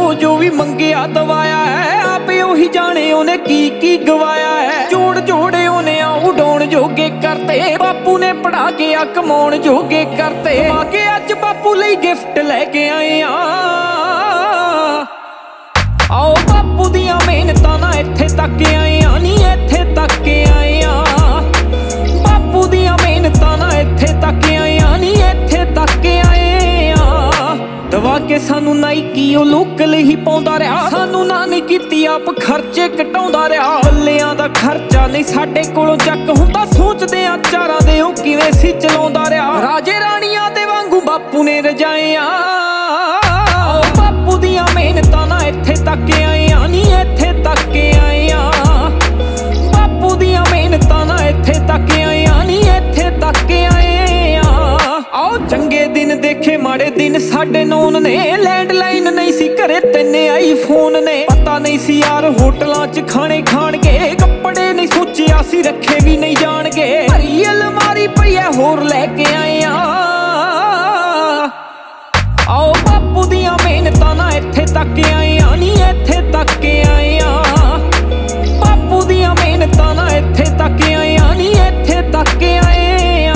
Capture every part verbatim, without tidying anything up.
ਜੋ ਜੋ ਵੀ ਮੰਗਿਆ ਦਵਾਇਆ ਹੈ, ਆਪੇ ਉਹੀ ਜਾਣੇ ਉਹਨੇ ਕੀ ਕੀ ਗਵਾਇਆ ਹੈ। ਜੋੜ ਜੋੜੇ ਉਹਨੇ ਆ ਉਡਾਉਣ ਜੋਗੇ ਕਰਤੇ, ਬਾਪੂ ਨੇ ਪੜਾ ਕੇ ਆ ਕਮਾਉਣ ਜੋਗੇ ਕਰਤੇ। ਆ ਕੇ ਅੱਜ ਬਾਪੂ ਲਈ ਗਿਫਟ ਲੈ ਕੇ ਆਏ ਆ, ਆਓ ਬਾਪੂ ਦੀਆਂ ਮਿਹਨਤਾਂ ਨਾਲ ਇੱਥੇ ਤੱਕ ਆਏ ਆ, ਨੀ ਇੱਥੇ ਤੱਕ ਆਏ ਆ। ਬਾਪੂ ਦੀਆਂ ਮਿਹਨਤਾਂ ਨਾਲ ਇੱਥੇ ਤੱਕ ਆਏ ਆ, ਨੀ ਇੱਥੇ ਤੱਕ ਆਏ ਆ। ਦਵਾ ਕੇ ਸਾਨੂੰ ਨਾਈਕੀ ਉਹ ਲੋਕਲ ਹੀ ਪਾਉਂਦਾ ਰਿਹਾ, ਸਾਨੂੰ ਨਾ ਨਹੀਂ ਕੀਤੀ ਆਪ ਖਰਚੇ ਘਟਾਉਂਦਾ ਰਿਹਾ। ਬੱਲਿਆਂ ਦਾ ਖਰਚਾ ਨਹੀਂ ਸਾਡੇ ਕੋਲੋਂ ਚੱਕ ਹੁੰਦਾ, ਸੋਚਦੇ ਆ ਚਾਰਾਂ ਦੇ ਉਹ ਕਿਵੇਂ ਸੀ ਚਲਾਉਂਦਾ ਰਿਹਾ। ਰਾਜੇ ਰਾਣੀਆਂ ਦੇ ਵਾਂਗੂ ਬਾਪੂ ਨੇ ਰਜਾਏ ਆ, ਬਾਪੂ ਦੀਆਂ ਮਿਹਨਤਾਂ ਨਾਲ ਇੱਥੇ ਤੱਕ ਆਏ ਆ, ਨੀ ਇੱਥੇ ਤੱਕ ਆਏ ਆ। ਬਾਪੂ ਦੀਆਂ ਮਿਹਨਤਾਂ ਨਾਲ ਇੱਥੇ ਤੱਕ ਆਏ ਆ, ਨੀ ਇੱਥੇ ਤੱਕ ਆਏ ਆ। ਆਓ ਚੰਗੇ ਦਿਨ ਦੇਖੇ ਮਾੜੇ ਦਿਨ ਸਾਡੇ ਨੌਨ ਨੇ, ਲੈਂਡਲਾਈਨ ਨਹੀਂ ਸੀ ਘਰੇ ਤਿੰਨੇ ਆਈਫੋਨ ਨੇ। ਪਤਾ ਨਹੀਂ ਸੀ ਯਾਰ ਹੋਟਲਾਂ 'ਚ ਖਾਣੇ ਖਾਣਗੇ, ਕੱਪੜੇ ਨਹੀਂ ਸੋਚਿਆ ਸੀ ਰੱਖੇ ਵੀ ਨਹੀਂ ਜਾਣਗੇ। ਭਰੀ ਅਲਮਾਰੀ ਪਈ ਐ ਹੋਰ ਲੈ ਕੇ ਆਏ ਆ, ਆਓ ਬਾਪੂ ਦੀਆਂ ਮਿਹਨਤਾਂ ਨਾਲ ਇੱਥੇ ਤੱਕ ਆਏ ਆ, ਨੀ ਇੱਥੇ ਤੱਕ ਆਏ ਆ। ਬਾਪੂ ਦੀਆਂ ਮਿਹਨਤਾਂ ਨਾਲ ਇੱਥੇ ਤੱਕ ਆਏ ਆ, ਨੀ ਇੱਥੇ ਤੱਕ ਆਏ ਆ।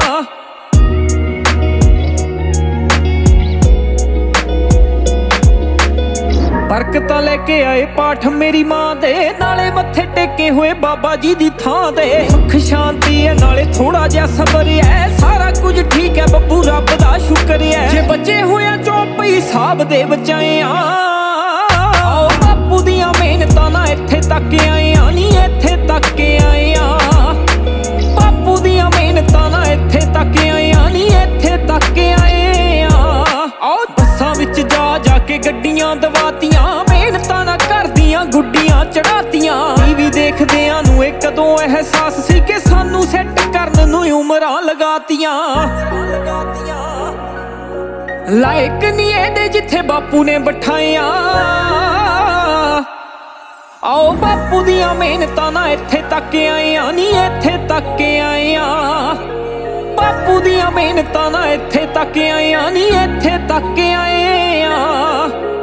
ਬਰਕਤਾਂ ਲੈ ਕੇ ਆਏ ਪਾਠ ਮੇਰੀ ਮਾਂ ਦੇ, ਨਾਲੇ ਮੱਥੇ ਟੇਕੇ ਹੋਏ ਬਾਬਾ ਜੀ ਦੀ ਥਾਂ ਦੇ। ਸੁੱਖ ਸ਼ਾਂਤੀ ਹੈ ਨਾਲੇ ਥੋੜਾ ਜਿਹਾ ਸਬਰ ਹੈ, ਸਾਰਾ ਕੁਝ ਠੀਕ ਹੈ ਬੱਬੂ ਰੱਬ ਦਾ ਸ਼ੁਕਰ ਹੈ। ਜੇ ਬੱਚੇ ਹੋਇਆ ਚੌਪਈ ਹਿਸਾਬ ਦੇ ਬਚਾਏ ਆ, ਆਓ ਬਾਪੂ ਦੀਆਂ ਮਿਹਨਤਾਂ ਨਾਲ ਇੱਥੇ ਤੱਕ ਆਏ ਆ, ਨੀ ਇੱਥੇ ਤੱਕ ਆਏ ਆ। ਬਾਪੂ ਦੀਆਂ ਮਿਹਨਤਾਂ ਨਾਲ ਇੱਥੇ ਤੱਕ ਆਏ ਆ, ਨੀ ਇੱਥੇ ਤੱਕ ਆਏ ਆ। ਆਓ ਬੱਸਾਂ ਵਿੱਚ ਜਾ ਜਾ ਕੇ ਗੱਡੀਆਂ ਦਵਾਤੀਆਂ, ਮਿਹਨਤਾਂ ਨਾਲ ਕਰਦੀਆਂ ਗੁੱਡੀਆਂ ਚੜਾਤੀਆਂ। ਟੀਵੀ ਦੇਖਦਿਆਂ ਨੂੰ ਇਹ ਕਦੋਂ ਅਹਿਸਾਸ ਸੀ ਕਿ ਸਾਨੂੰ ਸੈੱਟ ਕਰਨ ਨੂੰ ਉਮਰਾਂ ਲਗਾਤੀਆਂ। ਲਾਇਕ ਨਹੀਂ ਇਹਦੇ ਜਿੱਥੇ ਬਾਪੂ ਨੇ ਬਿਠਾਇਆ, ਆਓ ਬਾਪੂ ਦੀਆਂ ਮਿਹਨਤਾਂ ਨਾਲ ਇੱਥੇ ਤੱਕ ਆਏ ਆ, ਨੀ ਇੱਥੇ ਤੱਕ ਆਏ ਆ। ਬਾਪੂ ਦੀਆਂ ਮਿਹਨਤਾਂ ਨਾਲ ਇੱਥੇ ਤੱਕ ਆਏ ਆ, ਨੀ ਇੱਥੇ ਤੱਕ ਆਏ ਆ।